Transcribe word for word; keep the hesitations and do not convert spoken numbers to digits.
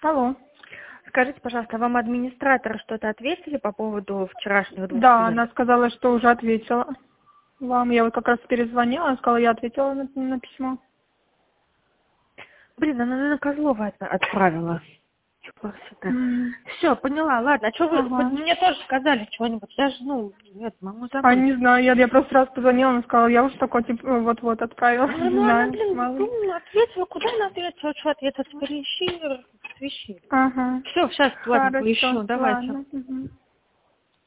Алло. Скажите, пожалуйста, вам администраторы что-то ответили по поводу вчерашних двух Да, клиентов? она сказала, что уже ответила вам. Я вот как раз перезвонила, она сказала, я ответила на, на письмо. Блин, она, наверное, Козлова от- отправила. М. Все, поняла, ладно. А что вы, Ага. хоть мне тоже сказали что-нибудь? Я же, ну, нет, могу А забыть. не знаю, я, я просто раз позвонила, она сказала, я уже такой, типа, вот-вот отправила. Ну, Не ну, она, знаю, блин, мало ли. ну, ответила, куда она ответила, что ответила, теперь ищи, свищи. Ага. Все, сейчас, ладно, Хорошо, поищу, давайте. ладно. Мгм.